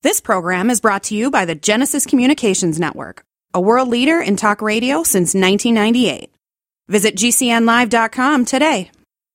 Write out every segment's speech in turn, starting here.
This program is brought to you by the Genesis Communications Network, a world leader in talk radio since 1998. Visit GCNlive.com today.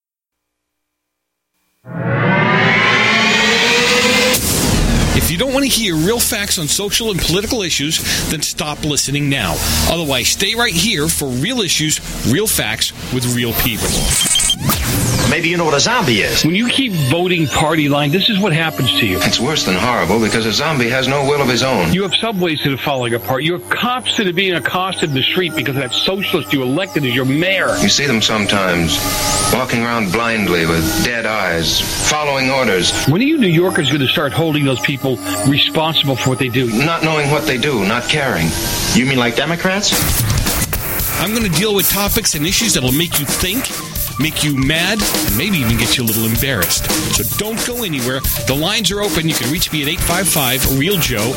If you don't want to hear real facts on social and political issues, then stop listening now. Otherwise, stay right here for real issues, real facts with real people. Maybe you know what a zombie is. When you keep voting party line, this is what happens to you. It's worse than horrible because a zombie has no will of his own. You have subways that are falling apart. You have cops that are being accosted in the street because of that socialist you elected as your mayor. You see them sometimes walking around blindly with dead eyes, following orders. When are you New Yorkers going to start holding those people responsible for what they do? Not knowing what they do, not caring. You mean like Democrats? I'm going to deal with topics and issues that'll make you think, make you mad, and maybe even get you a little embarrassed. So don't go anywhere. The lines are open. You can reach me at 855-REAL-JOE,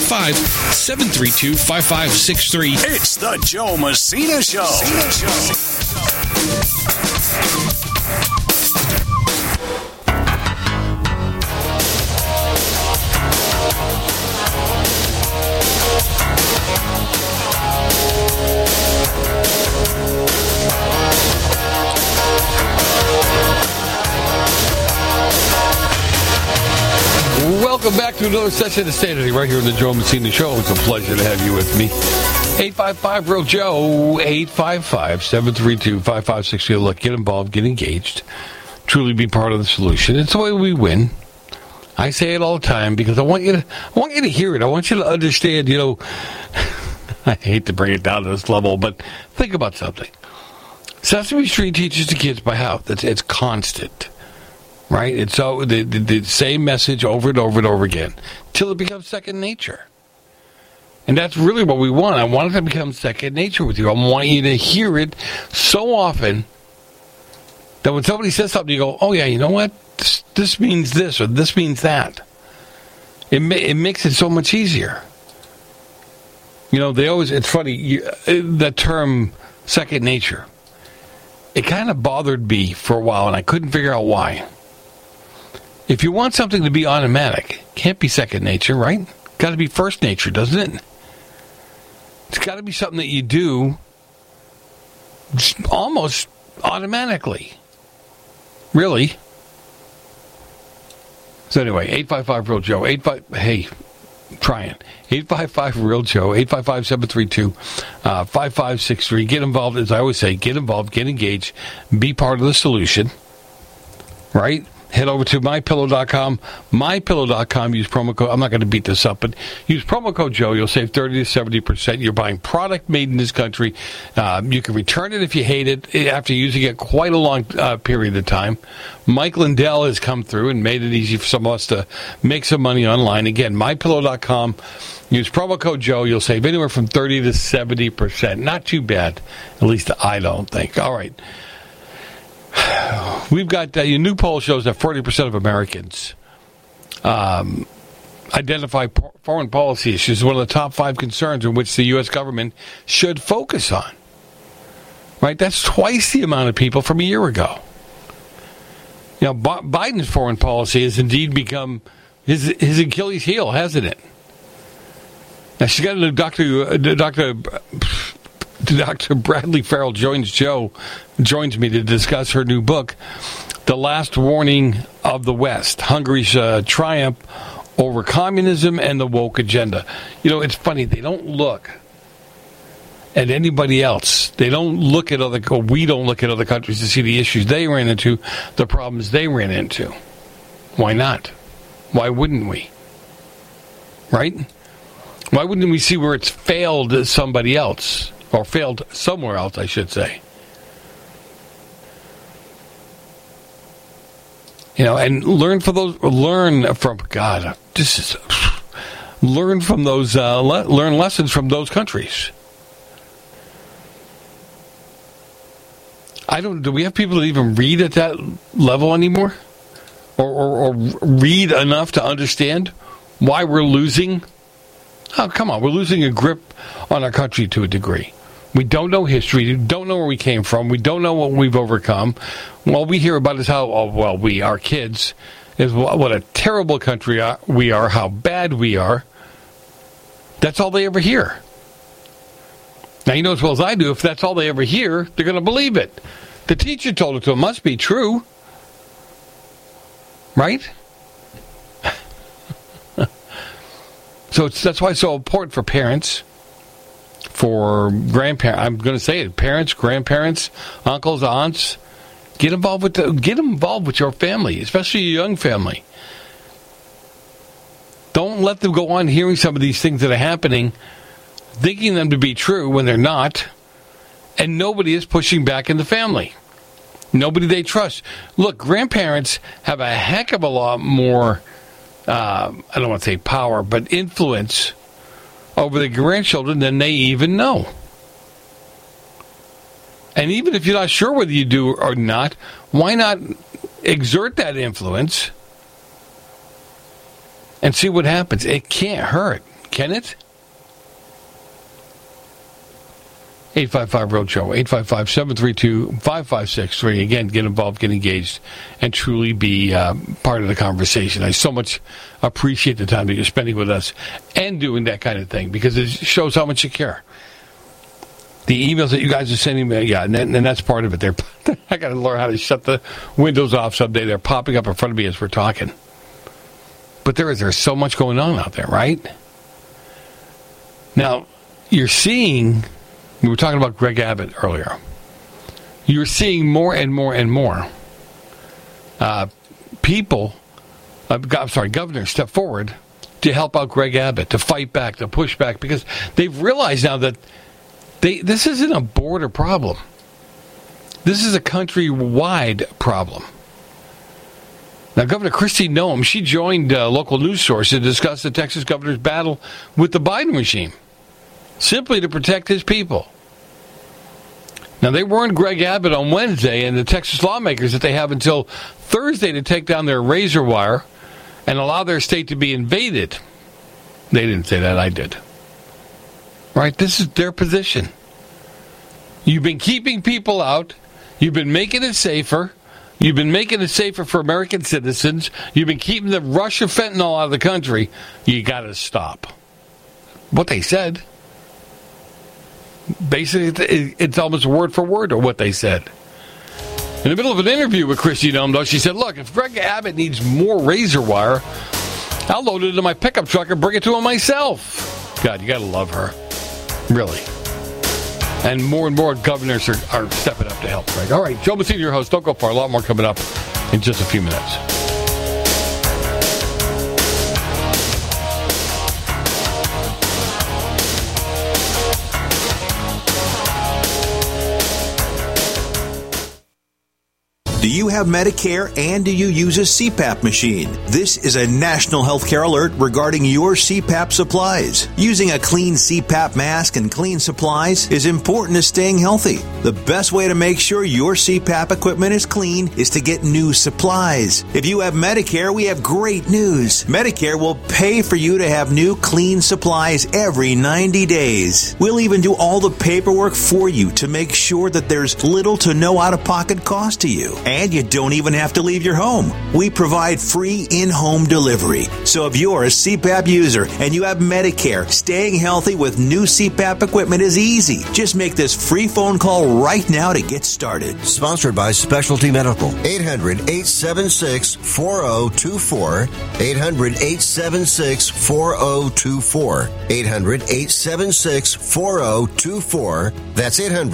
855-732-5563. It's the Joe Messina Show. Welcome back to another session of Sanity right here on the Joe Messina Show. It's a pleasure to have you with me. 855-REAL-JOE, 855-732-5563. Look, get involved, get engaged, truly be part of the solution. It's the way we win. I say it all the time because I want you to hear it. I want you to understand, I hate to bring it down to this level, but think about something. Sesame Street teaches the kids by how? It's constant. Right? It's so the same message over and over and over again till it becomes second nature. And that's really what we want. I want it to become second nature with you. I want you to hear it so often that when somebody says something, you go, oh, yeah, you know what? This means this or this means that. It makes it so much easier. It's funny, that term second nature, it kind of bothered me for a while, and I couldn't figure out why. If you want something to be automatic, it can't be second nature, right? Got to be first nature, doesn't it? It's got to be something that you do almost automatically. Really? So anyway, 855-REAL-JOE, 855-REAL-JOE, 855-732-5563. Get involved, as I always say, get involved, get engaged, be part of the solution, right? Head over to MyPillow.com. MyPillow.com. Use promo code. I'm not going to beat this up, but use promo code Joe. You'll save 30 to 70%. You're buying product made in this country. You can return it if you hate it after using it quite a long period of time. Mike Lindell has come through and made it easy for some of us to make some money online. Again, MyPillow.com. Use promo code Joe. You'll save anywhere from 30 to 70%. Not too bad. At least I don't think. All right. We've got your new poll shows that 40% of Americans identify foreign policy issues as one of the top 5 concerns in which the U.S. government should focus on. Right? That's twice the amount of people from a year ago. Biden's foreign policy has indeed become his Achilles heel, hasn't it? Now, she's got a Dr. Bradley Farrell joins me to discuss her new book, The Last Warning of the West, Hungary's Triumph Over Communism and the Woke Agenda. It's funny, they don't look at anybody else. We don't look at other countries to see the issues they ran into, the problems they ran into. Why not? Why wouldn't we? Right? Why wouldn't we see where it's failed somebody else? Or failed somewhere else, I should say. And learn from those lessons from those countries. Do we have people that even read at that level anymore? Or read enough to understand why we're losing? Oh, come on, we're losing a grip on our country to a degree. We don't know history. We don't know where we came from. We don't know what we've overcome. All we hear about is how, our kids is what a terrible country we are, how bad we are. That's all they ever hear. Now, you know as well as I do, if that's all they ever hear, they're going to believe it. The teacher told it to them. It must be true. Right? So that's why it's so important for parents, for grandparents. I'm going to say it: parents, grandparents, uncles, aunts. Get involved with your family, especially your young family. Don't let them go on hearing some of these things that are happening, thinking them to be true when they're not, and nobody is pushing back in the family. Nobody they trust. Look, grandparents have a heck of a lot more. I don't want to say power, but influence over the grandchildren than they even know. And even if you're not sure whether you do or not, why not exert that influence and see what happens? It can't hurt, can it? 855-REAL-JOE, 855-732-5563. Again, get involved, get engaged, and truly be part of the conversation. I so much appreciate the time that you're spending with us and doing that kind of thing, because it shows how much you care. The emails that you guys are sending me, yeah, and that's part of it. I got to learn how to shut the windows off someday. They're popping up in front of me as we're talking. But there's so much going on out there, right? Now, you're seeing... We were talking about Greg Abbott earlier. You're seeing more and more and more governors step forward to help out Greg Abbott, to fight back, to push back, because they've realized now that this isn't a border problem. This is a country-wide problem. Now, Governor Kristi Noem, she joined local news sources to discuss the Texas governor's battle with the Biden regime, simply to protect his people. Now, they warned Greg Abbott on Wednesday and the Texas lawmakers that they have until Thursday to take down their razor wire and allow their state to be invaded. They didn't say that, I did. Right? This is their position. You've been keeping people out. You've been making it safer. You've been making it safer for American citizens. You've been keeping the rush of fentanyl out of the country. You got to stop. What they said. Basically, it's almost word for word of what they said. In the middle of an interview with Kristi Noem, though, she said, look, if Greg Abbott needs more razor wire, I'll load it into my pickup truck and bring it to him myself. God, you got to love her. Really. And more governors are stepping up to help Greg. All right, Joe Messina, your host. Don't go far. A lot more coming up in just a few minutes. Do you have Medicare and do you use a CPAP machine? This is a national healthcare alert regarding your CPAP supplies. Using a clean CPAP mask and clean supplies is important to staying healthy. The best way to make sure your CPAP equipment is clean is to get new supplies. If you have Medicare, we have great news. Medicare will pay for you to have new clean supplies every 90 days. We'll even do all the paperwork for you to make sure that there's little to no out-of-pocket cost to you. And you don't even have to leave your home. We provide free in-home delivery. So if you're a CPAP user and you have Medicare, staying healthy with new CPAP equipment is easy. Just make this free phone call right now to get started. Sponsored by Specialty Medical. 800-876-4024. 800-876-4024. 800-876-4024. That's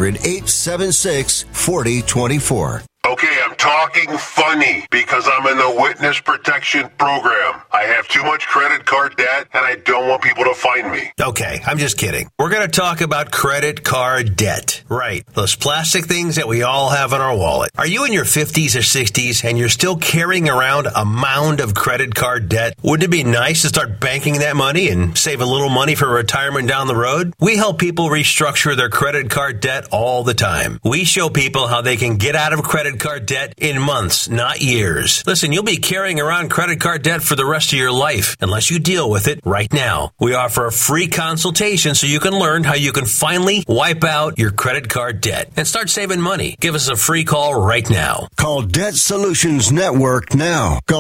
800-876-4024. Okay, I'm talking funny because I'm in the witness protection program. I have too much credit card debt and I don't want people to find me. Okay, I'm just kidding. We're going to talk about credit card debt. Right. Those plastic things that we all have in our wallet. Are you in your 50s or 60s and you're still carrying around a mound of credit card debt? Wouldn't it be nice to start banking that money and save a little money for retirement down the road? We help people restructure their credit card debt all the time. We show people how they can get out of credit card debt in months, not years. Listen, you'll be carrying around credit card debt for the rest of your life unless you deal with it right now. We offer a free consultation so you can learn how you can finally wipe out your credit card debt and start saving money. Give us a free call right now. Call Debt Solutions Network now. Call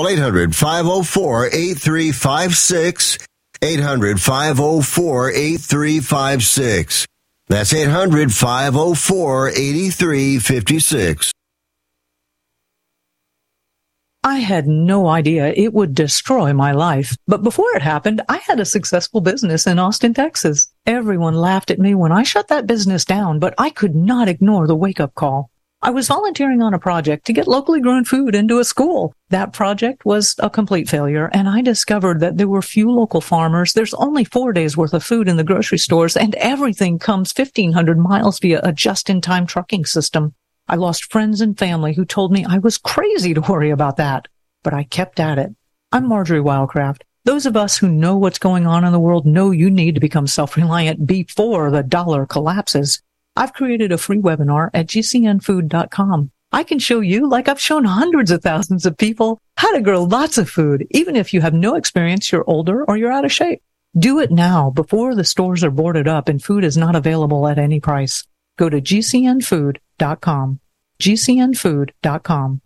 800-504-8356. 800-504-8356. That's 800-504-8356. I had no idea it would destroy my life. But before it happened, I had a successful business in Austin, Texas. Everyone laughed at me when I shut that business down, but I could not ignore the wake-up call. I was volunteering on a project to get locally grown food into a school. That project was a complete failure, and I discovered that there were few local farmers. There's only 4 days worth of food in the grocery stores, and everything comes 1,500 miles via a just-in-time trucking system. I lost friends and family who told me I was crazy to worry about that, but I kept at it. I'm Marjorie Wildcraft. Those of us who know what's going on in the world know you need to become self-reliant before the dollar collapses. I've created a free webinar at gcnfood.com. I can show you, like I've shown hundreds of thousands of people, how to grow lots of food, even if you have no experience, you're older, or you're out of shape. Do it now before the stores are boarded up and food is not available at any price. Go to gcnfood.com. gcnfood.com.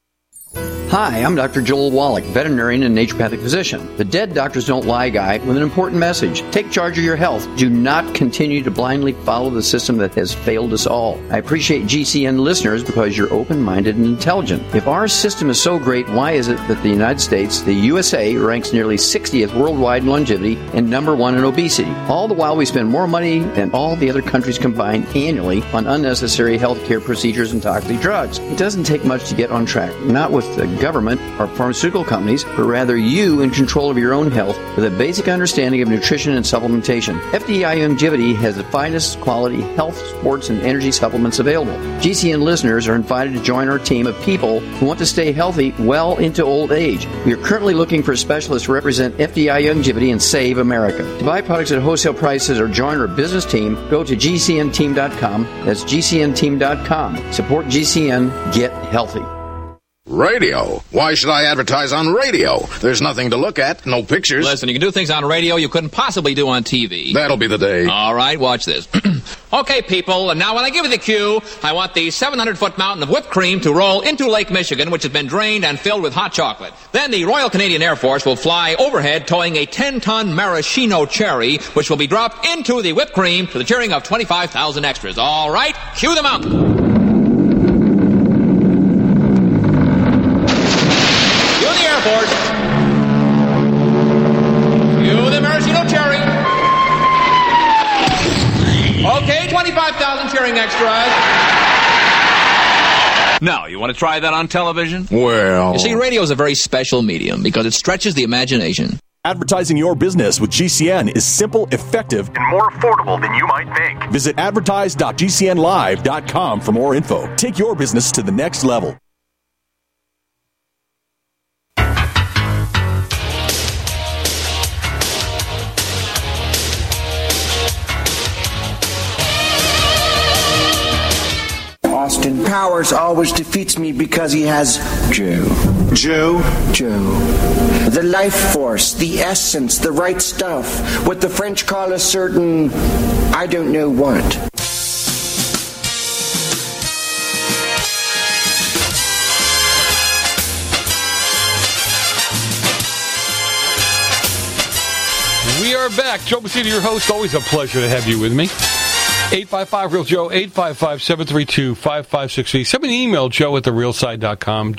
Hi, I'm Dr. Joel Wallach, veterinarian and naturopathic physician. The Dead Doctors Don't Lie guy with an important message. Take charge of your health. Do not continue to blindly follow the system that has failed us all. I appreciate GCN listeners because you're open-minded and intelligent. If our system is so great, why is it that the United States, the USA, ranks nearly 60th worldwide in longevity and number 1 in obesity? All the while we spend more money than all the other countries combined annually on unnecessary health care procedures and toxic drugs. It doesn't take much to get on track. Not with the government or pharmaceutical companies, but rather you in control of your own health with a basic understanding of nutrition and supplementation. FDI Longevity has the finest quality health, sports, and energy supplements available. GCN listeners are invited to join our team of people who want to stay healthy well into old age. We are currently looking for specialists to represent FDI Longevity and Save America. To buy products at wholesale prices or join our business team, go to gcnteam.com. That's gcnteam.com. Support GCN. Get healthy. Radio? Why should I advertise on radio? There's nothing to look at, no pictures. Listen, you can do things on radio you couldn't possibly do on TV. That'll be the day. All right, watch this. Okay, people, and now when I give you the cue, I want the 700-foot mountain of whipped cream to roll into Lake Michigan, which has been drained and filled with hot chocolate. Then the Royal Canadian Air Force will fly overhead towing a 10-ton maraschino cherry, which will be dropped into the whipped cream to the cheering of 25,000 extras. All right, cue the mountain. Airport. Cue the maraschino cherry. Okay, 25,000 cheering extras. Now, you want to try that on television? Well... You see, radio is a very special medium because it stretches the imagination. Advertising your business with GCN is simple, effective, and more affordable than you might think. Visit advertise.gcnlive.com for more info. Take your business to the next level. Austin Powers always defeats me because he has Joe. Joe? Joe. The life force, the essence, the right stuff. What the French call a certain, I don't know what. We are back. Joe Messina, your host. Always a pleasure to have you with me. 855-REAL-JOE, 855-732-5563. Send me an email, joe@therealside.com,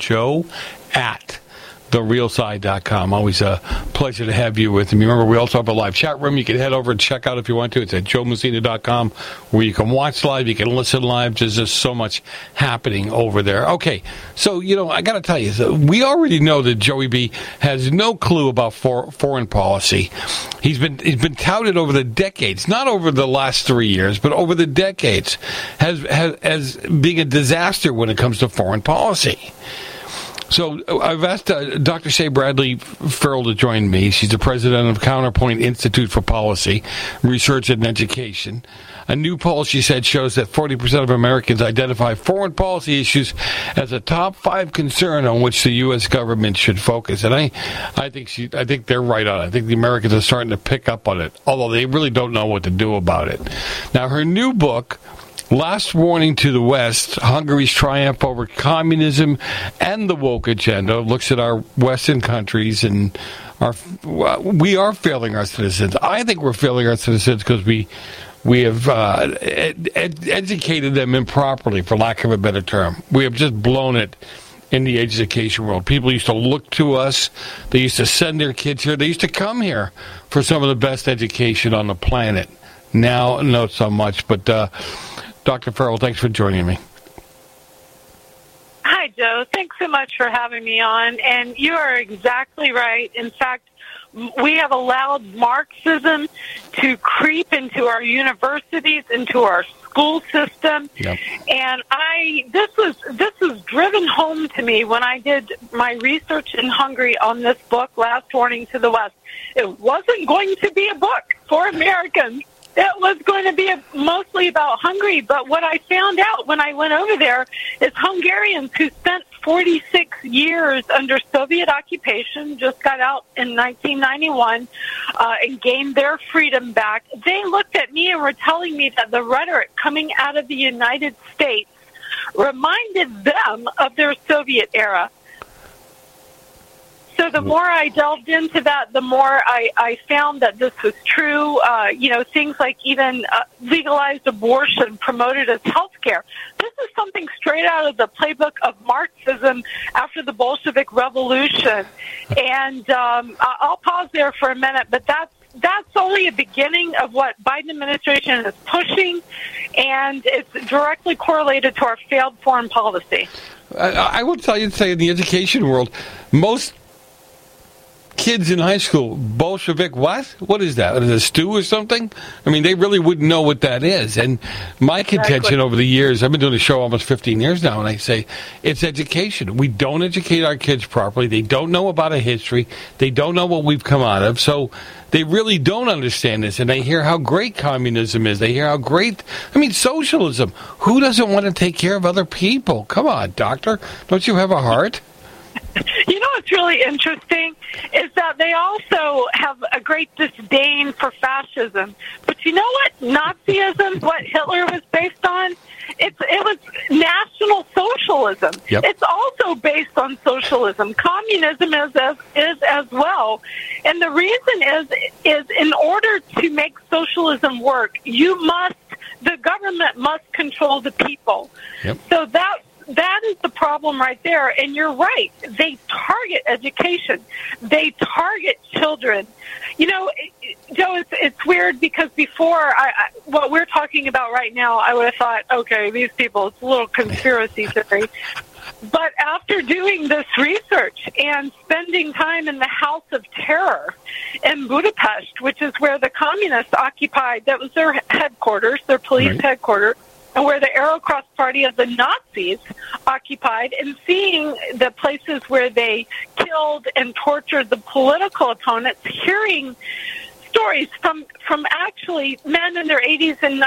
joe@therealside.com. Always a pleasure to have you with me. Remember, we also have a live chat room. You can head over and check out if you want to. It's at joemessina.com, where you can watch live, you can listen live. There's just so much happening over there. Okay, so, I got to tell you, we already know that Joey B has no clue about foreign policy. He's been touted over the decades, not over the last 3 years, but over the decades, as being a disaster when it comes to foreign policy. So I've asked Dr. Shea Bradley Farrell to join me. She's the president of Counterpoint Institute for Policy, Research and Education. A new poll, she said, shows that 40% of Americans identify foreign policy issues as a top 5 concern on which the U.S. government should focus. And I think they're right on it. I think the Americans are starting to pick up on it, although they really don't know what to do about it. Now, her new book, Last Warning to the West, Hungary's Triumph Over Communism and the Woke Agenda, looks at our Western countries and we are failing our citizens. I think we're failing our citizens because we have educated them improperly, for lack of a better term. We have just blown it in the education world. People used to look to us. They used to send their kids here. They used to come here for some of the best education on the planet. Now, not so much, but Dr. Farrell, thanks for joining me. Hi, Joe. Thanks so much for having me on. And you are exactly right. In fact, we have allowed Marxism to creep into our universities, into our school system. Yep. And this was driven home to me when I did my research in Hungary on this book, Last Warning to the West. It wasn't going to be a book for Americans. It was going to be mostly about Hungary, but what I found out when I went over there is Hungarians who spent 46 years under Soviet occupation, just got out in 1991, and gained their freedom back. They looked at me and were telling me that the rhetoric coming out of the United States reminded them of their Soviet era. So the more I delved into that, the more I found that this was true. Things like even legalized abortion promoted as health care. This is something straight out of the playbook of Marxism after the Bolshevik Revolution. And I'll pause there for a minute, but that's only a beginning of what Biden administration is pushing, and it's directly correlated to our failed foreign policy. I will tell you, say in the education world, most kids in high school, Bolshevik, what is that? Is it a stew or something? I mean, they really wouldn't know what that is. And my contention over the years, I've been doing the show almost 15 years now, and I say it's education. We don't educate our kids properly. They don't know about a history. They don't know what we've come out of. So they really don't understand this. And they hear how great communism is. They hear how great, socialism. Who doesn't want to take care of other people? Come on, doctor. Don't you have a heart? You know what's really interesting is that they also have a great disdain for fascism. But you know what? Nazism, what Hitler was based on, it was National Socialism. Yep. It's also based on socialism. Communism is as well. And the reason is in order to make socialism work, the government must control the people. Yep. So that is the problem right there. And you're right. They target education. They target children. You know, Joe, it's weird because before what we're talking about right now, I would have thought, okay, these people, it's a little conspiracy theory. But after doing this research and spending time in the House of Terror in Budapest, which is where the communists occupied, that was their headquarters, their police headquarters, and where the Aerocross Party of the Nazis occupied, and seeing the places where they killed and tortured the political opponents, hearing stories from actually men in their 80s and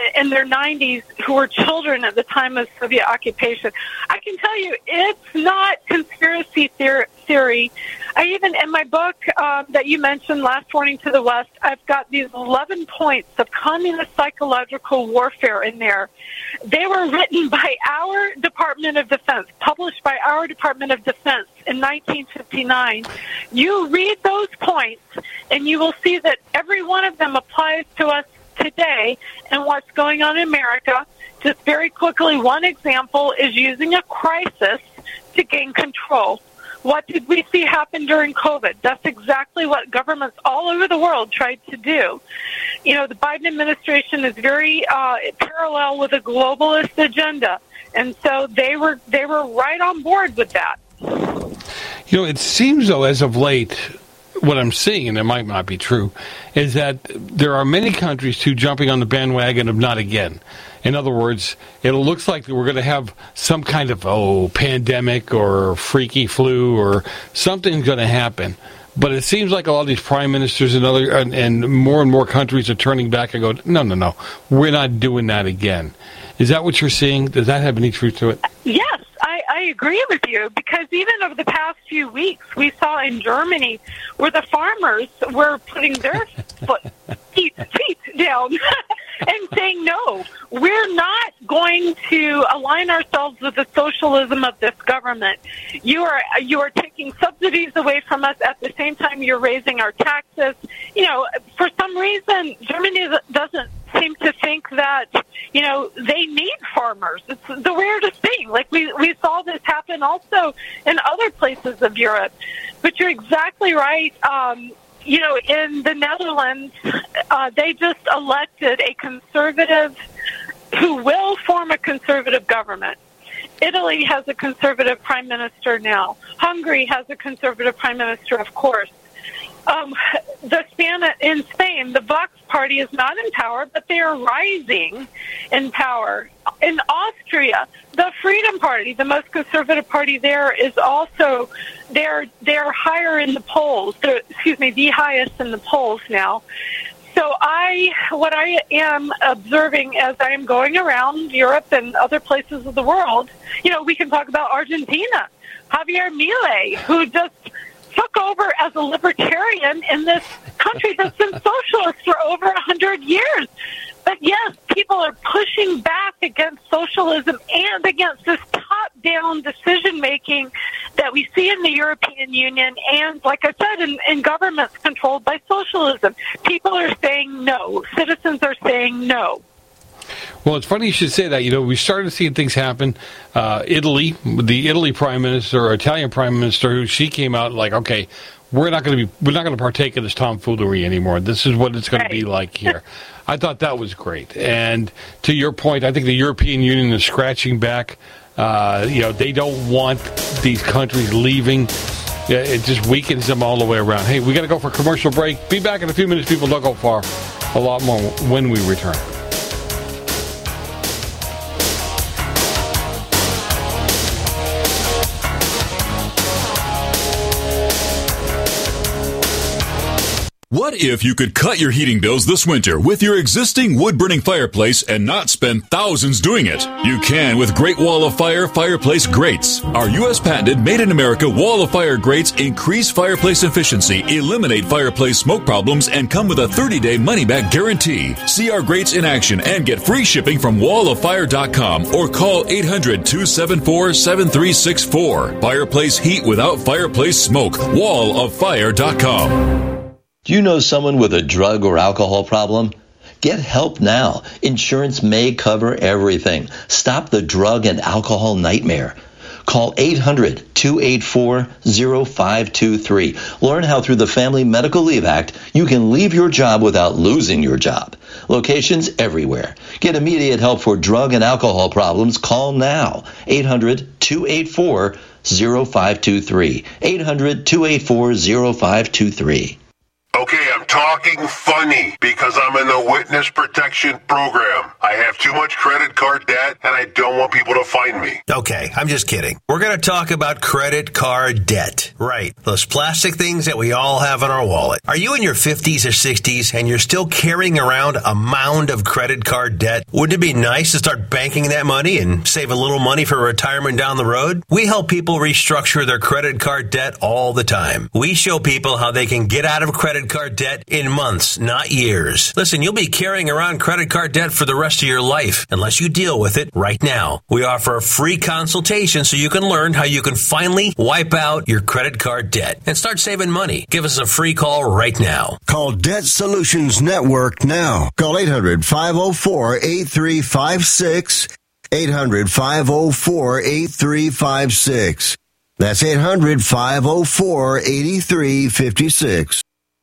90s who were children at the time of Soviet occupation. I can tell you, it's not conspiracy theory. I even, in my book that you mentioned, Last Warning to the West, I've got these 11 points of communist psychological warfare in there. They were written by our Department of Defense, published by our Department of Defense in 1959. You read those points, and you will see that every one of them applies to us today and what's going on in America. Just very quickly, one example is using a crisis to gain control. What did we see happen during COVID? That's exactly what governments all over the world tried to do. You know, the Biden administration is very parallel with a globalist agenda, and so they were right on board with that. You know, it seems, though, as of late, what I'm seeing, and it might not be true, is that there are many countries, too, jumping on the bandwagon of not again. In other words, it looks like we're going to have some kind of, pandemic or freaky flu or something's going to happen. But it seems like a lot of these prime ministers and more countries are turning back and go, no, we're not doing that again. Is that what you're seeing? Does that have any truth to it? Yes, I agree with you, because even over the past few weeks, we saw in Germany where the farmers were putting their feet down and saying, no, we're not going to align ourselves with the socialism of this government. You are taking subsidies away from us. At the same time, you're raising our taxes. For some reason, Germany doesn't seem to think that, they need farmers. It's the weirdest thing. Like we saw this happen also in other places of Europe. But you're exactly right. In the Netherlands, they just elected a conservative who will form a conservative government. Italy has a conservative prime minister now. Hungary has a conservative prime minister, of course. In Spain, the Vox party is not in power, but they are rising in power. In Austria, the Freedom Party, the most conservative party there, is also they're higher in the polls. The highest in the polls now. So what I am observing as I am going around Europe and other places of the world, we can talk about Argentina, Javier Milei, who just took over as a libertarian in this country that's been socialist for over 100 years. But yes, people are pushing back against socialism and against this top-down decision-making that we see in the European Union and, like I said, in governments controlled by socialism. People are saying no. Citizens are saying no. Well, it's funny you should say that. We started seeing things happen. Italy, the Italy prime minister, or Italian prime minister, she came out like, okay, we're not going to partake in this tomfoolery anymore. This is what it's going to be like here. I thought that was great. And to your point, I think the European Union is scratching back. They don't want these countries leaving. It just weakens them all the way around. Hey, we got to go for a commercial break. Be back in a few minutes. People, don't go far. A lot more when we return. What if you could cut your heating bills this winter with your existing wood-burning fireplace and not spend thousands doing it? You can with Great Wall of Fire fireplace grates. Our U.S. patented made-in-America Wall of Fire grates increase fireplace efficiency, eliminate fireplace smoke problems, and come with a 30-day money-back guarantee. See our grates in action and get free shipping from walloffire.com or call 800-274-7364. Fireplace heat without fireplace smoke. walloffire.com. Do you know someone with a drug or alcohol problem? Get help now. Insurance may cover everything. Stop the drug and alcohol nightmare. Call 800-284-0523. Learn how through the Family Medical Leave Act you can leave your job without losing your job. Locations everywhere. Get immediate help for drug and alcohol problems. Call now. 800-284-0523. 800-284-0523. Okay, I'm talking funny because I'm in the witness protection program. I have too much credit card debt and I don't want people to find me. Okay, I'm just kidding. We're going to talk about credit card debt. Right. Those plastic things that we all have in our wallet. Are you in your 50s or 60s and you're still carrying around a mound of credit card debt? Wouldn't it be nice to start banking that money and save a little money for retirement down the road? We help people restructure their credit card debt all the time. We show people how they can get out of credit card debt in months, not years. Listen, you'll be carrying around credit card debt for the rest of your life unless you deal with it right now. We offer a free consultation so you can learn how you can finally wipe out your credit card debt and start saving money. Give us a free call right now. Call Debt Solutions Network now. Call 800-504-8356. 800-504-8356. That's 800-504-8356.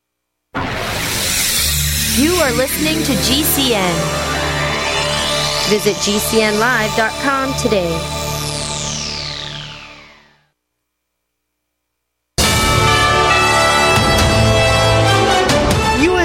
You are listening to GCN. Visit GCNlive.com today.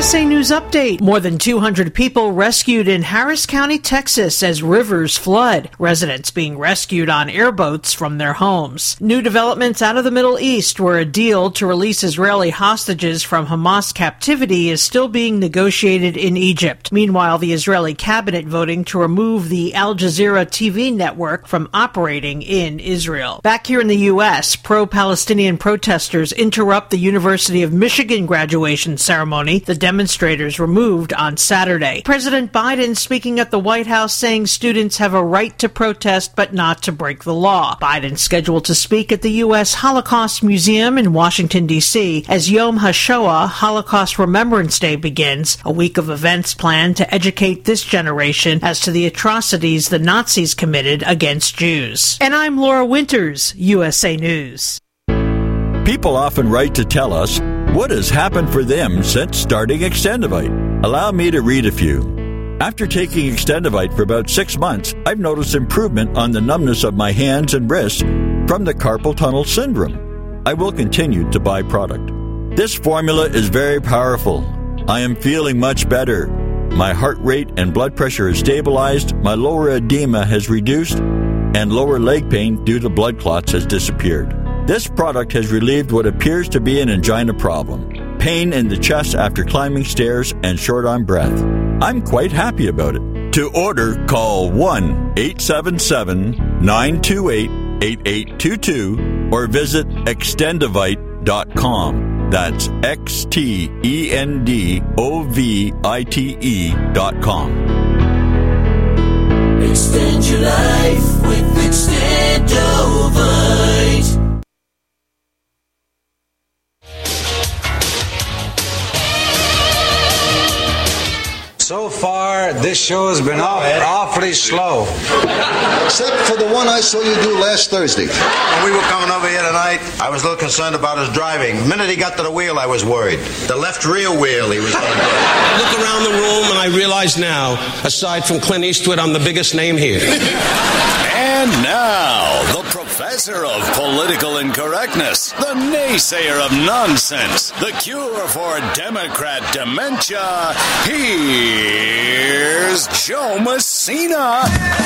USA News Update. More than 200 people rescued in Harris County, Texas as rivers flood. Residents being rescued on airboats from their homes. New developments out of the Middle East, where a deal to release Israeli hostages from Hamas captivity is still being negotiated in Egypt. Meanwhile, the Israeli cabinet voting to remove the Al Jazeera TV network from operating in Israel. Back here in the U.S., pro-Palestinian protesters interrupt the University of Michigan graduation ceremony. The demonstrators removed on Saturday. President Biden speaking at the White House saying students have a right to protest but not to break the law. Biden scheduled to speak at the U.S. Holocaust Museum in Washington, D.C. as Yom HaShoah, Holocaust Remembrance Day, begins, a week of events planned to educate this generation as to the atrocities the Nazis committed against Jews. And I'm Laura Winters, USA News. People often write to tell us what has happened for them since starting Extendivite. Allow me to read a few. After taking Extendivite for about 6 months, I've noticed improvement on the numbness of my hands and wrists from the carpal tunnel syndrome. I will continue to buy product. This formula is very powerful. I am feeling much better. My heart rate and blood pressure is stabilized, my lower edema has reduced, and lower leg pain due to blood clots has disappeared. This product has relieved what appears to be an angina problem, pain in the chest after climbing stairs, and short on breath. I'm quite happy about it. To order, call 1-877-928-8822 or visit extendivite.com. That's XTENDOVITE.com. Extend your life with Extendovite. So far, this show has been awfully slow. Except for the one I saw you do last Thursday. When we were coming over here tonight, I was a little concerned about his driving. The minute he got to the wheel, I was worried. The left rear wheel, he was on. I look around the room and I realize now, aside from Clint Eastwood, I'm the biggest name here. And now, the professor of political incorrectness, the naysayer of nonsense, the cure for Democrat dementia, here's Joe Messina.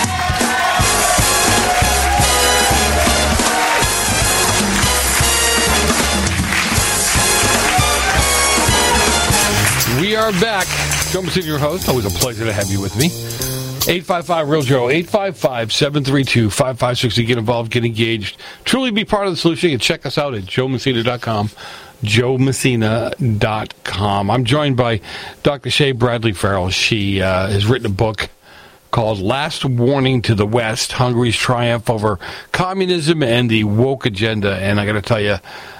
We are back. Joe Messina, your host. Always a pleasure to have you with me. 855-REAL-JOE, 855-732-5560. Get involved, get engaged. Truly be part of the solution. You can check us out at joemessina.com, joemessina.com. I'm joined by Dr. Shea Bradley Farrell. She has written a book called Last Warning to the West, Hungary's Triumph Over Communism and the Woke Agenda. And I got to tell you,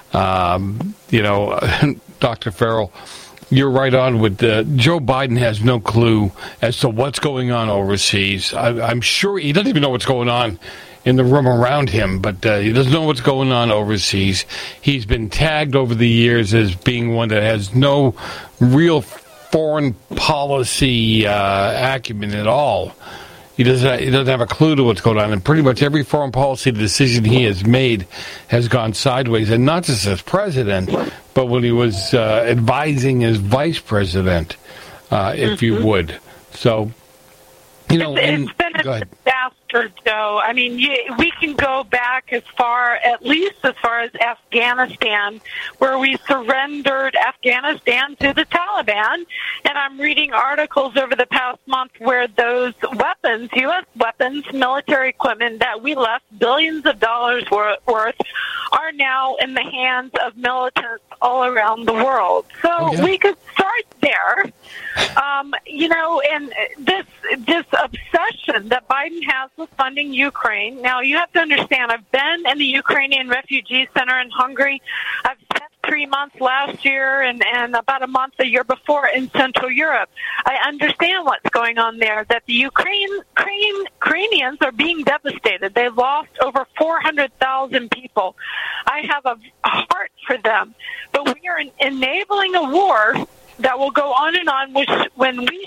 Dr. Farrell, you're right on with Joe Biden has no clue as to what's going on overseas. I'm sure he doesn't even know what's going on in the room around him, but he doesn't know what's going on overseas. He's been tagged over the years as being one that has no real foreign policy acumen at all. He doesn't have a clue to what's going on, and pretty much every foreign policy decision he has made has gone sideways, and not just as president, but when he was advising as vice president, if you would. So, it's been a disaster, Joe. I mean, we can go back at least as far as Afghanistan, where we surrendered Afghanistan to the Taliban. And I'm reading articles over the past month where those weapons, U.S. weapons, military equipment that we left billions of dollars worth, are now in the hands of militants all around the world. So we could start there. And this obsession that Biden has with funding Ukraine. Now, you have to understand, I've been in the Ukrainian Refugee Center in Hungary. I've spent 3 months last year and about a month the year before in Central Europe. I understand what's going on there, that the Ukrainians are being devastated. They lost over 400,000 people. I have a heart for them. But we are enabling a war that will go on and on, when we should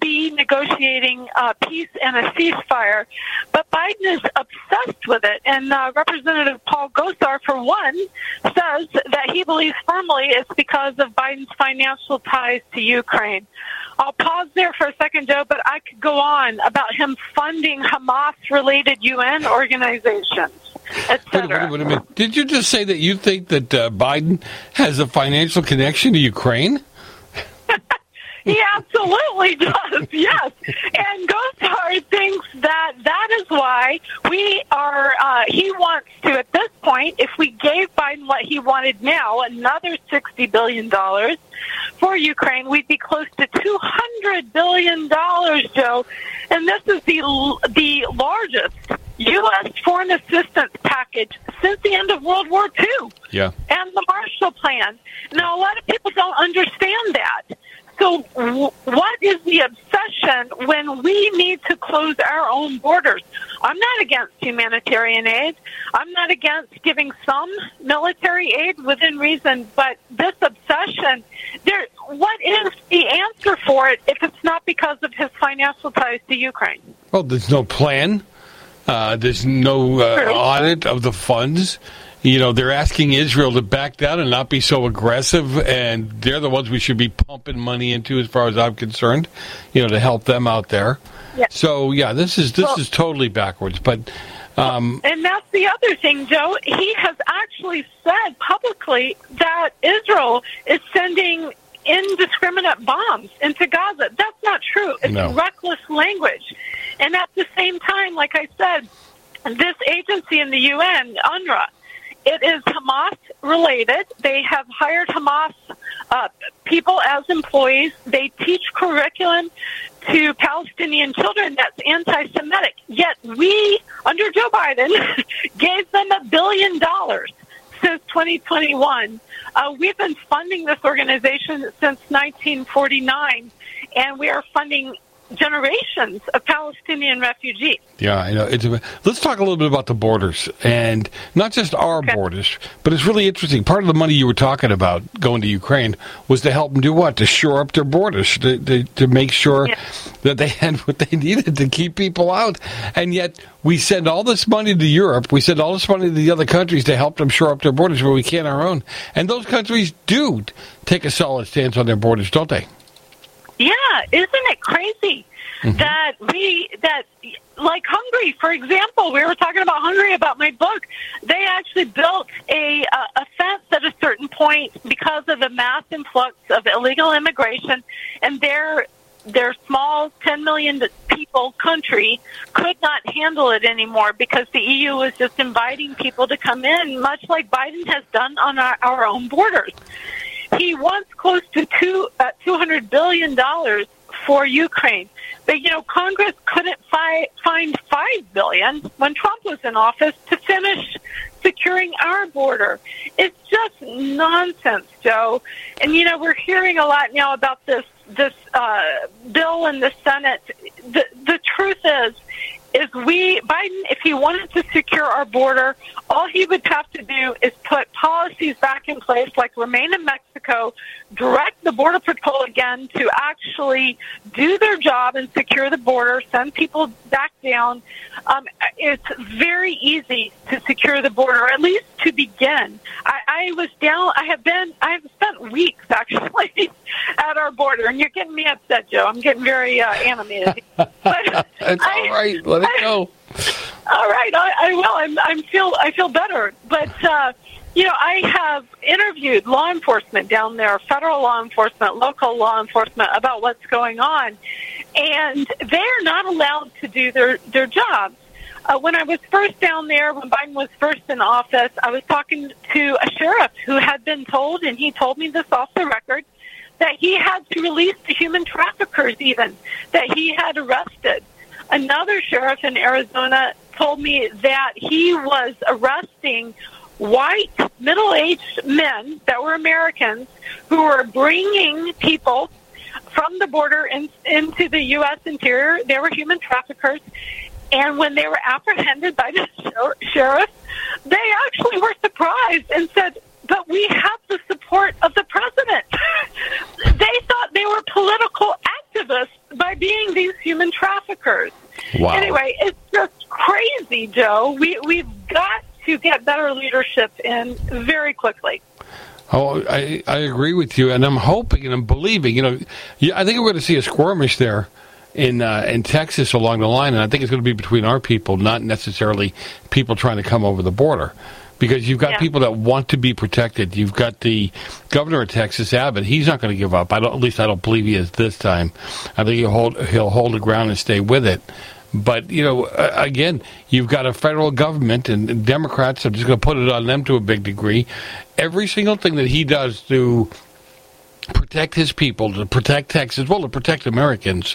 be negotiating peace and a ceasefire, but Biden is obsessed with it. And Representative Paul Gosar, for one, says that he believes firmly it's because of Biden's financial ties to Ukraine. I'll pause there for a second, Joe, but I could go on about him funding Hamas-related UN organizations, etc. Wait a minute. Did you just say that you think that Biden has a financial connection to Ukraine? He absolutely does, yes. And Gosar thinks that is why we are, he wants to, at this point, if we gave Biden what he wanted now, another $60 billion for Ukraine, we'd be close to $200 billion, Joe. And this is the largest U.S. foreign assistance package since the end of World War II. Yeah. And the Marshall Plan. Now, a lot of people don't understand that. So what is the obsession when we need to close our own borders? I'm not against humanitarian aid. I'm not against giving some military aid within reason, but this obsession, what is the answer for it if it's not because of his financial ties to Ukraine? Well, there's no plan. There's no audit of the funds. You know, they're asking Israel to back down and not be so aggressive, and they're the ones we should be pumping money into, as far as I'm concerned, you know, to help them out there. Yeah. So, yeah, this is totally backwards. But and that's the other thing, Joe. He has actually said publicly that Israel is sending indiscriminate bombs into Gaza. That's not true. It's reckless language. And at the same time, like I said, this agency in the UN, UNRWA, it is Hamas-related. They have hired Hamas people as employees. They teach curriculum to Palestinian children that's anti-Semitic. Yet we, under Joe Biden, gave them $1 billion since 2021. We've been funding this organization since 1949, and we are funding generations of Palestinian refugees. Yeah, I know. Let's talk a little bit about the borders, and not just our borders, but it's really interesting. Part of the money you were talking about going to Ukraine was to help them do what? To shore up their borders, to make sure that they had what they needed to keep people out. And yet we send all this money to Europe, we send all this money to the other countries to help them shore up their borders where we can't our own. And those countries do take a solid stance on their borders, don't they? Yeah, isn't it crazy that like Hungary, for example, we were talking about Hungary about my book. They actually built a fence at a certain point because of the mass influx of illegal immigration, and their small 10 million people country could not handle it anymore because the EU was just inviting people to come in, much like Biden has done on our own borders. He wants close to $200 billion for Ukraine. But, Congress couldn't find $5 billion when Trump was in office to finish securing our border. It's just nonsense, Joe. And, we're hearing a lot now about this bill in the Senate. The truth is Biden, if he wanted to secure our border, all he would have to do is put policies back in place like remain in Mexico, direct the Border Patrol again to actually do their job and secure the border, send people back down. It's very easy to secure the border, at least to begin. I have spent weeks actually at our border, and you're getting me upset, Joe. I'm getting very animated. But it's all right. Let it go. All right, I will. I feel better. But I have interviewed law enforcement down there, federal law enforcement, local law enforcement, about what's going on, and they're not allowed to do their jobs. When I was first down there, when Biden was first in office, I was talking to a sheriff who had been told, and he told me this off the record, that he had to release the human traffickers even, that he had arrested. Another sheriff in Arizona told me that he was arresting white, middle-aged men that were Americans who were bringing people from the border into the U.S. interior. They were human traffickers. And when they were apprehended by the sheriff, they actually were surprised and said, but we have the support of the president. They thought they were political activists by being these human traffickers. Wow. Anyway, it's just crazy, Joe. We've got to get better leadership in very quickly. Oh, I agree with you, and I'm hoping and I'm believing. I think we're going to see a skirmish there in Texas along the line, and I think it's going to be between our people, not necessarily people trying to come over the border. Because you've got people that want to be protected. You've got the governor of Texas, Abbott. He's not going to give up. At least I don't believe he is this time. I think he'll hold the ground and stay with it. But, again, you've got a federal government, and Democrats are just going to put it on them to a big degree. Every single thing that he does to protect his people, to protect Texas, to protect Americans,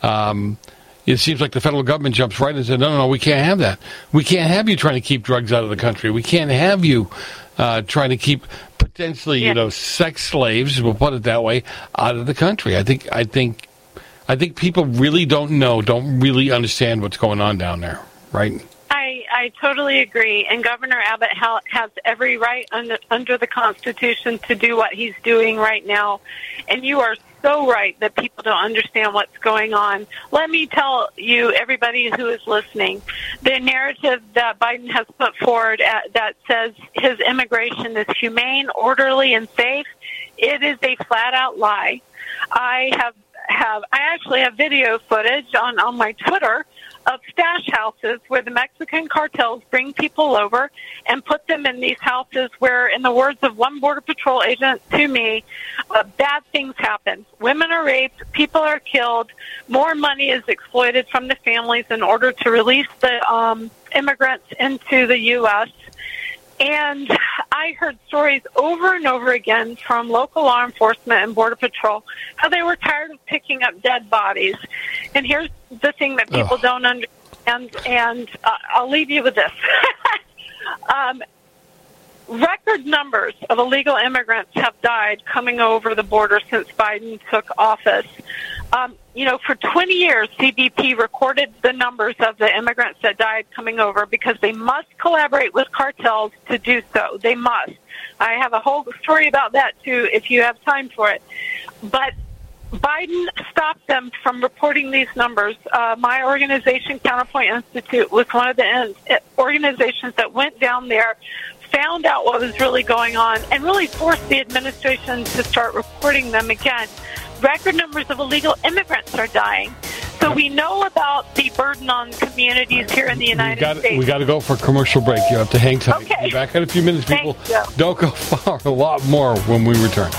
it seems like the federal government jumps right and says, no, we can't have that. We can't have you trying to keep drugs out of the country. We can't have you trying to keep potentially, sex slaves, we'll put it that way, out of the country. I think people really don't really understand what's going on down there, right? I totally agree. And Governor Abbott has every right under the Constitution to do what he's doing right now. And you are so right that people don't understand what's going on. Let me tell you, everybody who is listening, the narrative that Biden has put forward that says his immigration is humane, orderly, and safe, it is a flat-out lie. I actually have video footage on my Twitter of stash houses where the Mexican cartels bring people over and put them in these houses where, in the words of one Border Patrol agent to me, bad things happen. Women are raped, people are killed, more money is exploited from the families in order to release the immigrants into the U.S., and I heard stories over and over again from local law enforcement and Border Patrol how they were tired of picking up dead bodies. And here's the thing that people don't understand, and I'll leave you with this. Record numbers of illegal immigrants have died coming over the border since Biden took office. For 20 years, CBP recorded the numbers of the immigrants that died coming over because they must collaborate with cartels to do so. They must. I have a whole story about that, too, if you have time for it. But Biden stopped them from reporting these numbers. My organization, Counterpoint Institute, was one of the organizations that went down there, found out what was really going on, and really forced the administration to start reporting them again. Record numbers of illegal immigrants are dying. So we know about the burden on communities here in the United States. We got to go for a commercial break. You have to hang tight. Okay. Be back in a few minutes, people. Thanks, don't go far. A lot more when we return.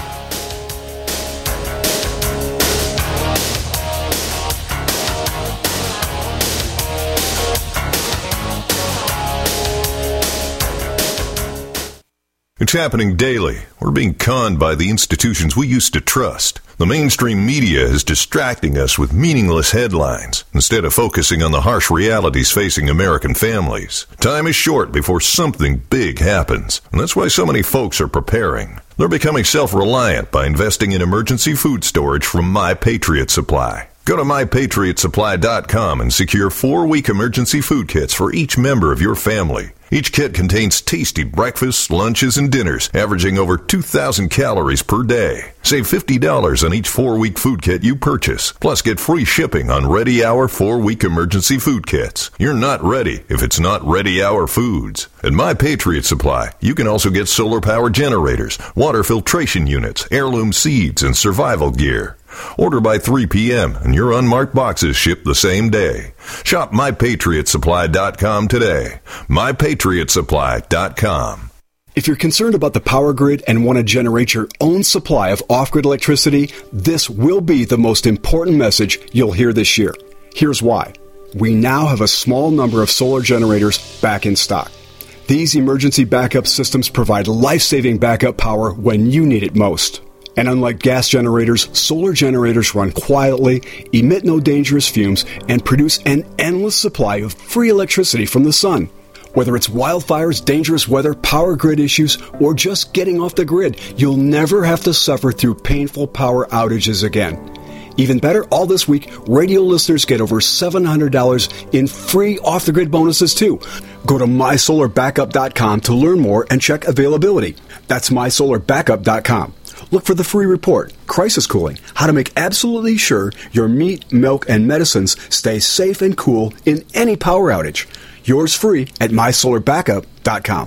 It's happening daily. We're being conned by the institutions we used to trust. The mainstream media is distracting us with meaningless headlines instead of focusing on the harsh realities facing American families. Time is short before something big happens, and that's why so many folks are preparing. They're becoming self-reliant by investing in emergency food storage from My Patriot Supply. Go to MyPatriotSupply.com and secure 4-week emergency food kits for each member of your family. Each kit contains tasty breakfasts, lunches, and dinners, averaging over 2,000 calories per day. Save $50 on each 4-week food kit you purchase. Plus, get free shipping on Ready Hour 4-week emergency food kits. You're not ready if it's not Ready Hour Foods. At My Patriot Supply, you can also get solar power generators, water filtration units, heirloom seeds, and survival gear. Order by 3 p.m. and your unmarked boxes ship the same day. Shop MyPatriotSupply.com today. MyPatriotSupply.com. If you're concerned about the power grid and want to generate your own supply of off-grid electricity, this will be the most important message you'll hear this year. Here's why. We now have a small number of solar generators back in stock. These emergency backup systems provide life-saving backup power when you need it most. And unlike gas generators, solar generators run quietly, emit no dangerous fumes, and produce an endless supply of free electricity from the sun. Whether it's wildfires, dangerous weather, power grid issues, or just getting off the grid, you'll never have to suffer through painful power outages again. Even better, all this week, radio listeners get over $700 in free off-the-grid bonuses, too. Go to MySolarBackup.com to learn more and check availability. That's MySolarBackup.com. look for the free report, Crisis Cooling, how to make absolutely sure your meat, milk, and medicines stay safe and cool in any power outage. Yours free at mysolarbackup.com.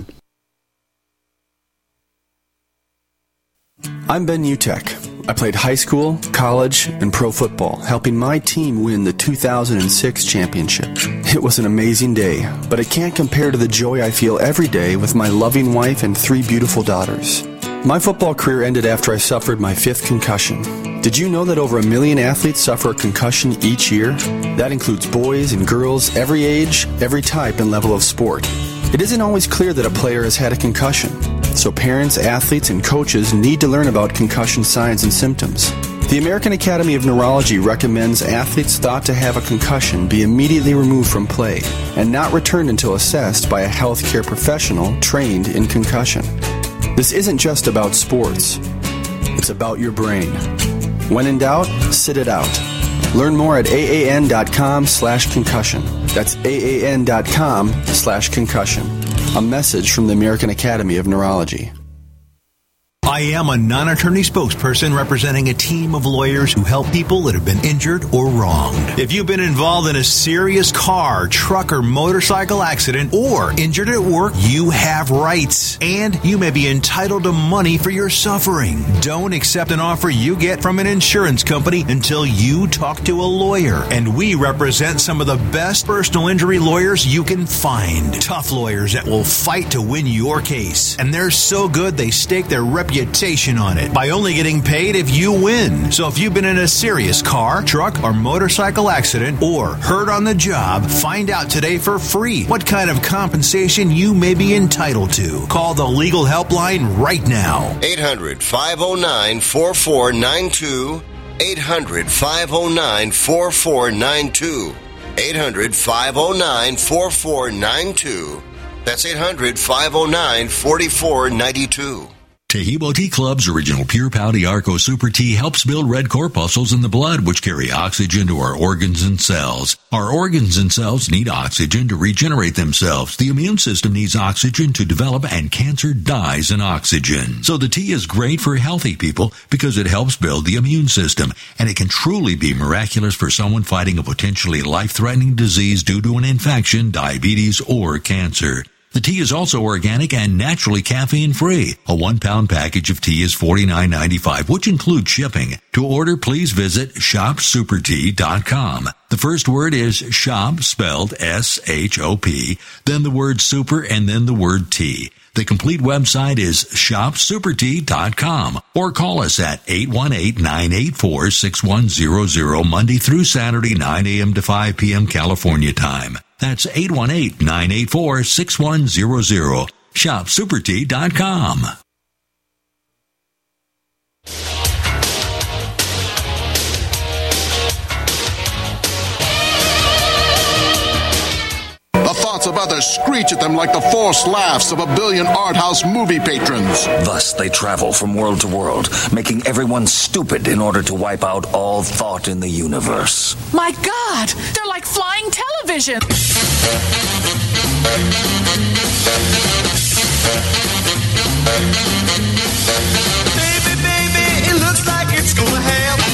I'm Ben Utek. I played high school, college, and pro football, helping my team win the 2006 championship. It was an amazing day, but it can't compare to the joy I feel every day with my loving wife and 3 beautiful daughters. My football career ended after I suffered my 5th concussion. Did you know that over 1 million athletes suffer a concussion each year? That includes boys and girls, every age, every type and level of sport. It isn't always clear that a player has had a concussion, so parents, athletes, and coaches need to learn about concussion signs and symptoms. The American Academy of Neurology recommends athletes thought to have a concussion be immediately removed from play and not returned until assessed by a healthcare professional trained in concussion. This isn't just about sports. It's about your brain. When in doubt, sit it out. Learn more at AAN.com/concussion. That's AAN.com/concussion. A message from the American Academy of Neurology. I am a non-attorney spokesperson representing a team of lawyers who help people that have been injured or wronged. If you've been involved in a serious car, truck, or motorcycle accident or injured at work, you have rights, and you may be entitled to money for your suffering. Don't accept an offer you get from an insurance company until you talk to a lawyer. And we represent some of the best personal injury lawyers you can find. Tough lawyers that will fight to win your case. And they're so good they stake their reputation on it by only getting paid if you win. So if you've been in a serious car, truck, or motorcycle accident or hurt on the job, find out today for free what kind of compensation you may be entitled to. Call the legal helpline right now. 800-509-4492. 800-509-4492. 800-509-4492. That's 800-509-4492. Taheebo Tea Club's original Pure Pouty Arco Super Tea helps build red corpuscles in the blood, which carry oxygen to our organs and cells. Our organs and cells need oxygen to regenerate themselves. The immune system needs oxygen to develop, and cancer dies in oxygen. So the tea is great for healthy people because it helps build the immune system, and it can truly be miraculous for someone fighting a potentially life-threatening disease due to an infection, diabetes, or cancer. The tea is also organic and naturally caffeine-free. A 1-pound package of tea is $49.95, which includes shipping. To order, please visit shopsupertea.com. The first word is shop, spelled S-H-O-P, then the word super, and then the word tea. The complete website is shopsupertea.com, or call us at 818-984-6100 Monday through Saturday, 9 a.m. to 5 p.m. California time. That's 818-984-6100. ShopSuperTea.com. The thoughts of others screech at them like the forced laughs of a billion art house movie patrons. Thus they travel from world to world, making everyone stupid in order to wipe out all thought in the universe. My God! They're like flying television! Baby, baby, it looks like it's gonna happen.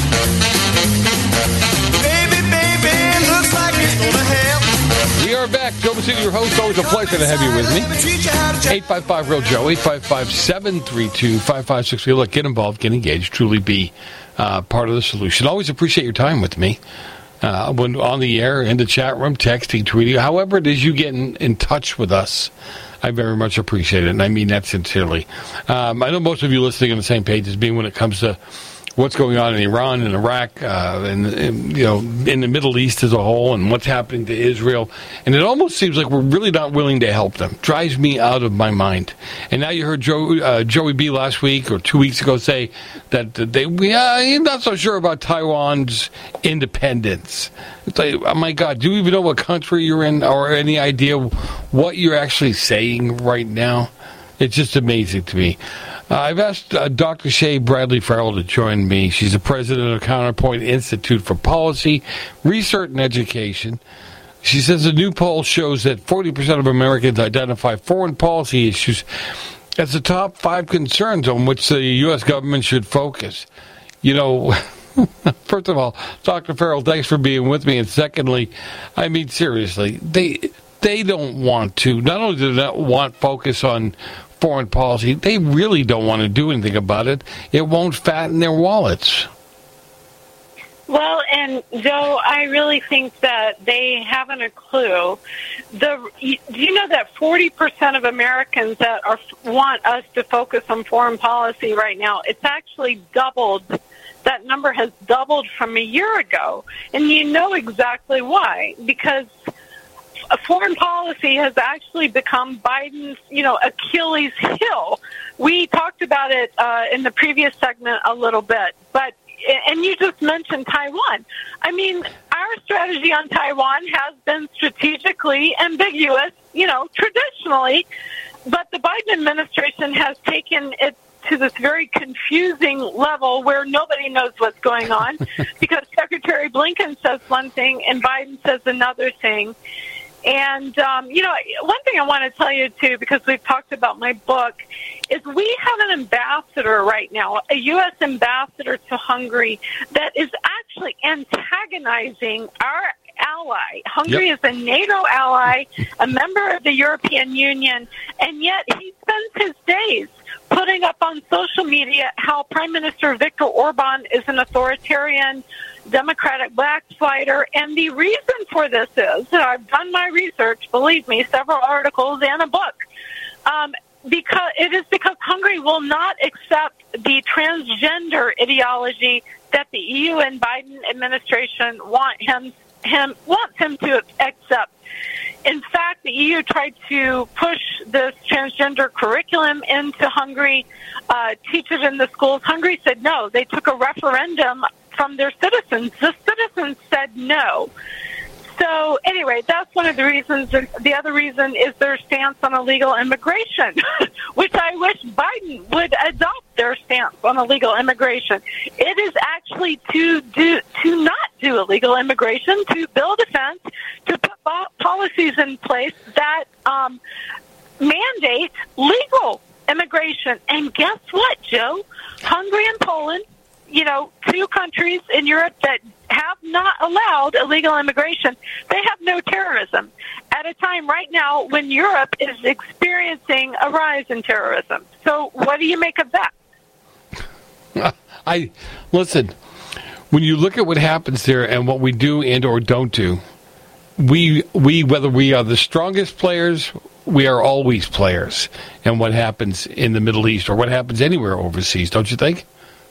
Baby, baby, it looks like it's gonna happen. We are back. Joe Messina, your host. Always a pleasure to have you with me. 855-REAL-JOE, 855-732-5563. Look, get involved, get engaged, truly be part of the solution. Always appreciate your time with me. When on the air, in the chat room, texting, tweeting, however it is you get in touch with us, I very much appreciate it, and I mean that sincerely. I know most of you listening on the same page as me when it comes to what's going on in Iran and Iraq, and in the Middle East as a whole, and what's happening to Israel. And it almost seems like we're really not willing to help them. Drives me out of my mind. And now you heard Joey B last week or 2 weeks ago say that he's not so sure about Taiwan's independence. It's like, oh my God, do you even know what country you're in or any idea what you're actually saying right now? It's just amazing to me. I've asked Dr. Shay Bradley Farrell to join me. She's the president of Counterpoint Institute for Policy, Research, and Education. She says a new poll shows that 40% of Americans identify foreign policy issues as the top 5 concerns on which the U.S. government should focus. You know, first of all, Dr. Farrell, thanks for being with me. And secondly, I mean, seriously, they don't want to. Not only do they not want focus on foreign policy, they really don't want to do anything about it. It won't fatten their wallets. Well, and Joe, I really think that they haven't a clue. Do you know that 40% of Americans that want us to focus on foreign policy right now, it's actually doubled. That number has doubled from a year ago. And you know exactly why. Because foreign policy has actually become Biden's, Achilles heel. We talked about it in the previous segment a little bit, and you just mentioned Taiwan. I mean, our strategy on Taiwan has been strategically ambiguous, traditionally, but the Biden administration has taken it to this very confusing level where nobody knows what's going on because Secretary Blinken says one thing and Biden says another thing. And, one thing I want to tell you, too, because we've talked about my book, is we have an ambassador right now, a U.S. ambassador to Hungary, that is actually antagonizing our ally. Hungary is a NATO ally, a member of the European Union, and yet he spends his days putting up on social media how Prime Minister Viktor Orban is an authoritarian Democratic backslider, and the reason for this is, I've done my research, believe me, several articles and a book, because Hungary will not accept the transgender ideology that the EU and Biden administration wants him to accept. In fact, the EU tried to push this transgender curriculum into Hungary, teach it in the schools. Hungary said no. They took a referendum from their citizens. The citizens said no. So anyway, that's one of the reasons. The other reason is their stance on illegal immigration, which I wish Biden would adopt their stance on illegal immigration. It is actually to not do illegal immigration, to build a fence, to put policies in place that mandate legal immigration. And guess what, Joe? Hungary and Poland, 2 countries in Europe that have not allowed illegal immigration, they have no terrorism at a time right now when Europe is experiencing a rise in terrorism. So what do you make of that? Listen, when you look at what happens there and what we do and or don't do, we whether we are the strongest players, we are always players. And what happens in the Middle East or what happens anywhere overseas, don't you think?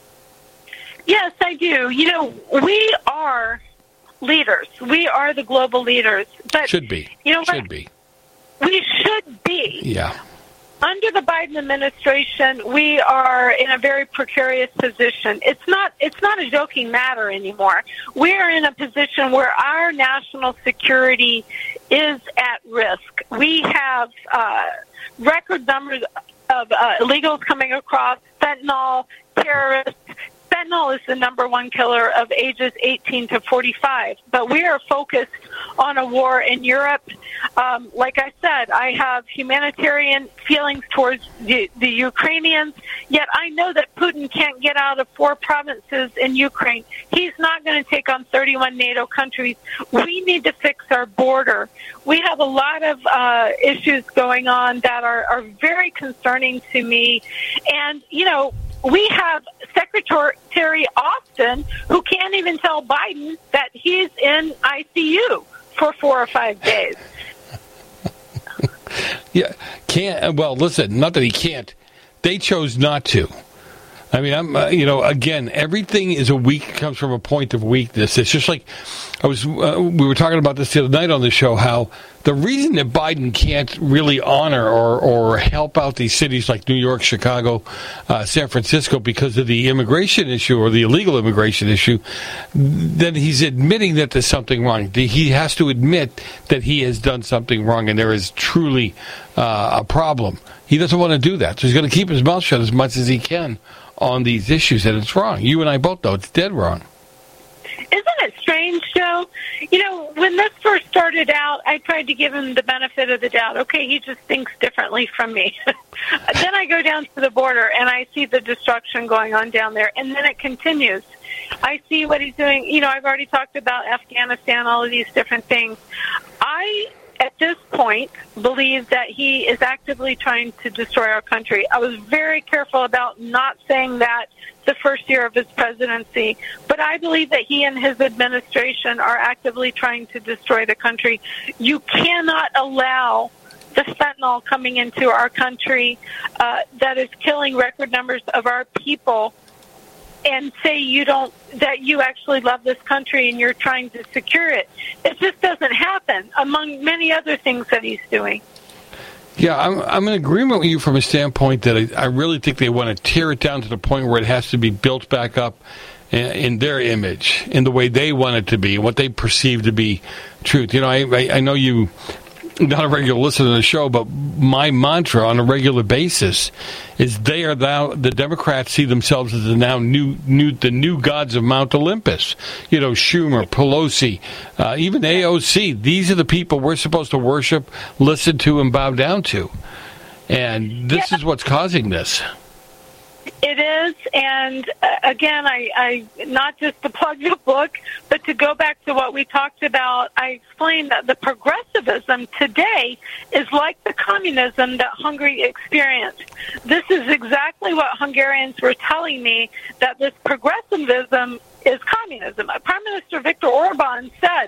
Yes, I do. We are leaders. We are the global leaders. But should be. Should be. We should be. Yeah. Under the Biden administration, we are in a very precarious position. It's not a joking matter anymore. We are in a position where our national security is at risk. We have record numbers of illegals coming across, fentanyl, terrorists. Fentanyl is the number one killer of ages 18 to 45. But we are focused on a war in Europe. Like I said, I have humanitarian feelings towards the Ukrainians, yet I know that Putin can't get out of 4 provinces in Ukraine. He's not going to take on 31 NATO countries. We need to fix our border. We have a lot of issues going on that are very concerning to me. And, we have Secretary Austin who can't even tell Biden that he's in ICU for 4 or 5 days. Yeah, can't. Well, listen, not that he can't. They chose not to. I mean, again, everything comes from a point of weakness. It's just like we were talking about this the other night on the show, how the reason that Biden can't really honor or help out these cities like New York, Chicago, San Francisco because of the immigration issue or the illegal immigration issue, then he's admitting that there's something wrong. He has to admit that he has done something wrong and there is truly a problem. He doesn't want to do that, so he's going to keep his mouth shut as much as he can on these issues, and it's wrong. You and I both know it's dead wrong. Isn't it strange, Joe? When this first started out, I tried to give him the benefit of the doubt. Okay, he just thinks differently from me. Then I go down to the border, and I see the destruction going on down there, and then it continues. I see what he's doing. I've already talked about Afghanistan, all of these different things. I, at this point, believe that he is actively trying to destroy our country. I was very careful about not saying that the first year of his presidency, but I believe that he and his administration are actively trying to destroy the country. You cannot allow the fentanyl coming into our country that is killing record numbers of our people and say that you actually love this country and you're trying to secure it. It just doesn't happen, among many other things that he's doing. Yeah, I'm in agreement with you from a standpoint that I really think they want to tear it down to the point where it has to be built back up in their image, in the way they want it to be, what they perceive to be truth. I know you, not a regular listener to the show, but my mantra on a regular basis is the Democrats see themselves as the new gods of Mount Olympus. Schumer, Pelosi, even AOC. These are the people we're supposed to worship, listen to, and bow down to. And this is what's causing this. It is, and again, I not just to plug the book, but to go back to what we talked about, I explained that the progressivism today is like the communism that Hungary experienced. This is exactly what Hungarians were telling me, that this progressivism is communism. Prime Minister Viktor Orban said,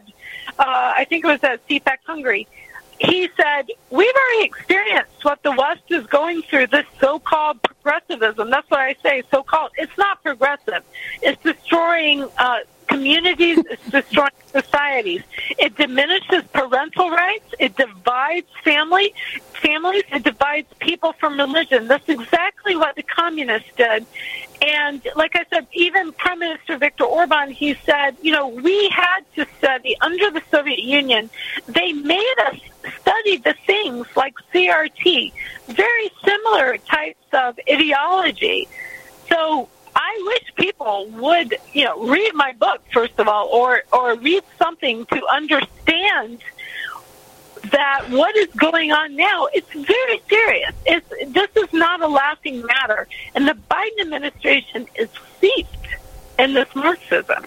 I think it was at CPAC Hungary, he said, we've already experienced what the West is going through, this so-called progressivism. That's what I say, so-called. It's not progressive. It's destroying communities. It's destroying societies. It diminishes parental rights. It divides families. It divides people from religion. That's exactly what the communists did. And like I said, even Prime Minister Viktor Orban, he said, we had to study under the Soviet Union. They made us study the things like CRT, very similar types of ideology. So I wish people would, read my book, first of all, or read something to understand that what is going on now, it's very serious. This is not a laughing matter. And the Biden administration is steeped in this Marxism.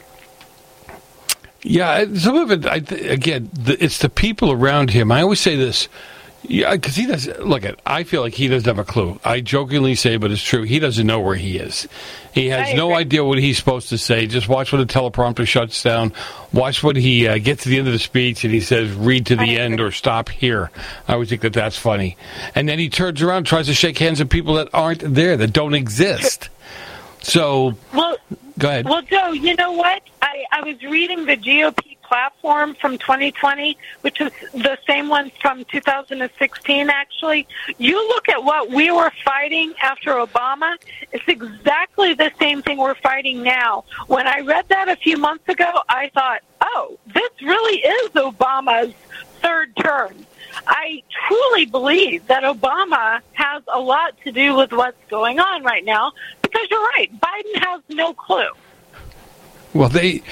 Yeah, some of it, it's the people around him. I always say this, because he does, I feel like he doesn't have a clue. I jokingly say, but it's true, he doesn't know where he is. He has no idea what he's supposed to say. Just watch when the teleprompter shuts down. Watch when he gets to the end of the speech and he says, read to the end or stop here. I always think that's funny. And then he turns around and tries to shake hands with people that aren't there, that don't exist. So, go ahead. Well, Joe, you know what? I was reading the GOP platform from 2020, which is the same one from 2016, actually. You look at what we were fighting after Obama, it's exactly the same thing we're fighting now. When I read that a few months ago, I thought, oh, this really is Obama's third term. I truly believe that Obama has a lot to do with what's going on right now, because you're right, Biden has no clue. Well,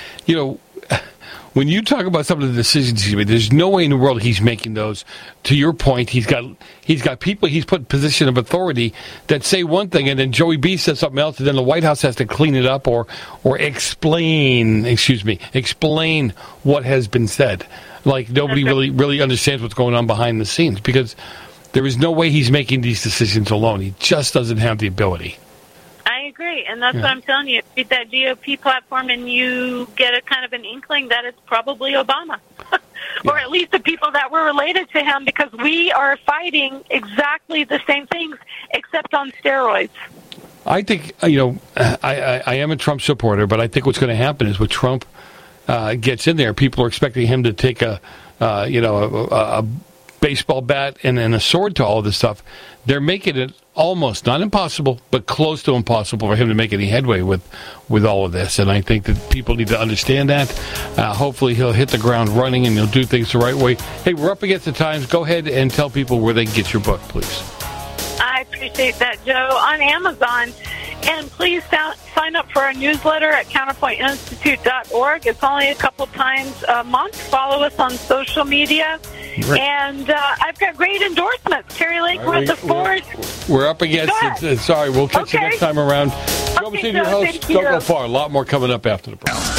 when you talk about some of the decisions he's made, there's no way in the world he's making those. To your point, he's got people he's put in position of authority that say one thing, and then Joey B says something else, and then the White House has to clean it up or explain what has been said. Like nobody really understands what's going on behind the scenes, because there is no way he's making these decisions alone. He just doesn't have the ability. I agree, and that's what I'm telling you. Read that GOP platform, and you get a kind of an inkling that it's probably Obama, or at least the people that were related to him, because we are fighting exactly the same things, except on steroids. I think, I am a Trump supporter, but I think what's going to happen is when Trump gets in there, people are expecting him to take a baseball bat and a sword to all of this stuff. They're making it almost, not impossible, but close to impossible for him to make any headway with all of this. And I think that people need to understand that. Hopefully he'll hit the ground running and he'll do things the right way. Hey, we're up against the times. Go ahead and tell people where they can get your book, please. I appreciate that, Joe. On Amazon, And please sign up for our newsletter at counterpointinstitute.org. It's only a couple times a month. Follow us on social media. Right. And I've got great endorsements. Terry Lake, we're at the Ford. We're up against it. Sorry, we'll catch you next time around. Robert, your host, don't go far. A lot more coming up after the break.